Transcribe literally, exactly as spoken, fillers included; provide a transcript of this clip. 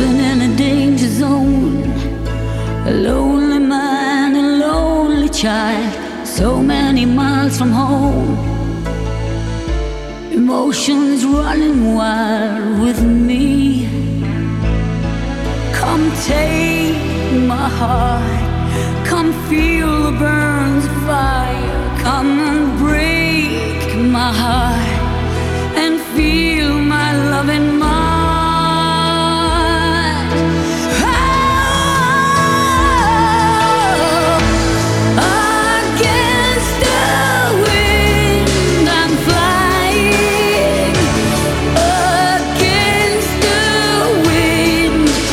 living in a danger zone. A lonely man, a lonely child, so many miles from home. Emotions running wild with me. Come take my heart, come feel the burns of fire. Come and break my heart and feel my love in my